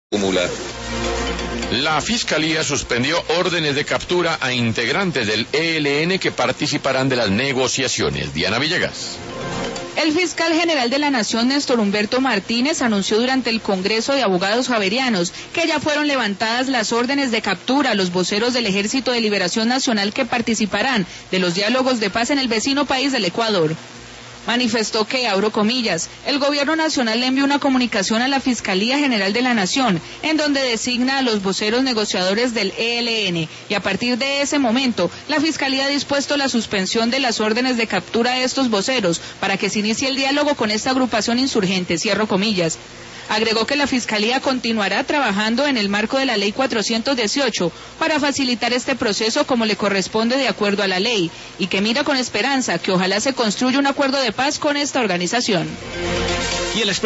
La Fiscalía suspendió órdenes de captura a integrantes del ELN que participarán de las negociaciones. Diana Villegas. El fiscal general de la Nación, Néstor Humberto Martínez, anunció durante el Congreso de Abogados Javerianos que ya fueron levantadas las órdenes de captura a los voceros del Ejército de Liberación Nacional que participarán de los diálogos de paz en el vecino país del Ecuador. Manifestó que, abro comillas, el gobierno nacional le envió una comunicación a la Fiscalía General de la Nación, en donde designa a los voceros negociadores del ELN, y a partir de ese momento, la Fiscalía ha dispuesto la suspensión de las órdenes de captura de estos voceros, para que se inicie el diálogo con esta agrupación insurgente, cierro comillas. Agregó que la Fiscalía continuará trabajando en el marco de la Ley 418 para facilitar este proceso como le corresponde de acuerdo a la ley, y que mira con esperanza que ojalá se construya un acuerdo de paz con esta organización.